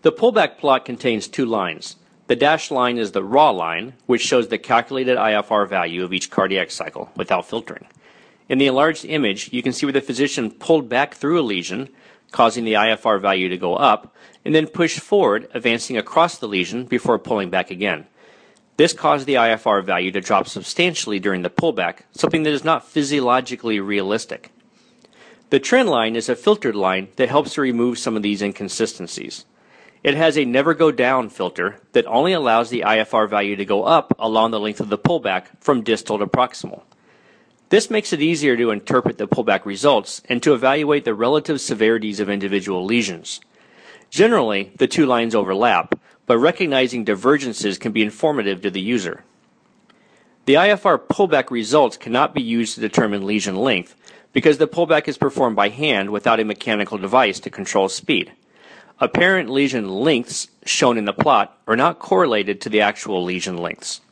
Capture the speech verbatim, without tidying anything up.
The pullback plot contains two lines. The dashed line is the raw line, which shows the calculated I F R value of each cardiac cycle without filtering. In the enlarged image, you can see where the physician pulled back through a lesion, causing the I F R value to go up, and then pushed forward, advancing across the lesion before pulling back again. This caused the I F R value to drop substantially during the pullback, something that is not physiologically realistic. The trend line is a filtered line that helps to remove some of these inconsistencies. It has a never go down filter that only allows the I F R value to go up along the length of the pullback from distal to proximal. This makes it easier to interpret the pullback results and to evaluate the relative severities of individual lesions. Generally, the two lines overlap, but recognizing divergences can be informative to the user. The I F R pullback results cannot be used to determine lesion length because the pullback is performed by hand without a mechanical device to control speed. Apparent lesion lengths shown in the plot are not correlated to the actual lesion lengths.